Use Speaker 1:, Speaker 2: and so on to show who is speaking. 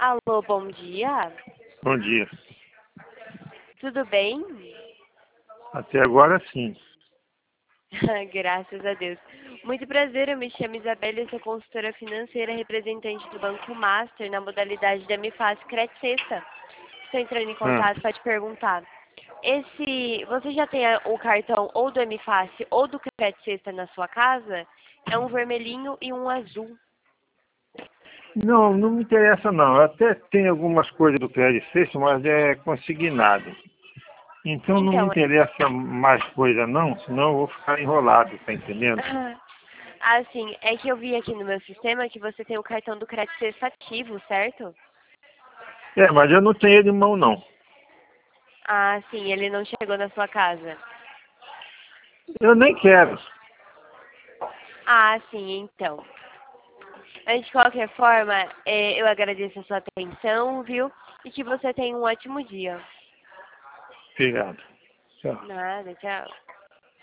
Speaker 1: Alô, bom dia.
Speaker 2: Bom dia.
Speaker 1: Tudo bem?
Speaker 2: Até agora sim.
Speaker 1: Graças a Deus. Muito prazer, eu me chamo Isabela e sou consultora financeira representante do Banco Master na modalidade da MFACE Crédito Sexta. Estou entrando em
Speaker 2: Ah,
Speaker 1: contato para te perguntar. Você já tem o cartão ou do MFACE ou do Crédito Sexta na sua casa? É um vermelhinho e um azul.
Speaker 2: não, não me interessa não. Eu até tenho algumas coisas do Crédito Sexto, mas é consignado. Então não me
Speaker 1: Então,
Speaker 2: interessa mais coisa não, senão eu vou ficar enrolado, tá entendendo?
Speaker 1: assim, é que eu vi aqui no meu sistema que você tem o cartão do Crédito Sexta ativo, certo?
Speaker 2: É, mas eu não tenho ele em mão não.
Speaker 1: Ah, sim, ele não chegou na sua casa.
Speaker 2: Eu nem quero.
Speaker 1: Ah, sim, então. Mas de qualquer forma, eu agradeço a sua atenção, viu? E que você tenha um ótimo dia.
Speaker 2: Obrigado. Tchau.
Speaker 1: Nada, tchau.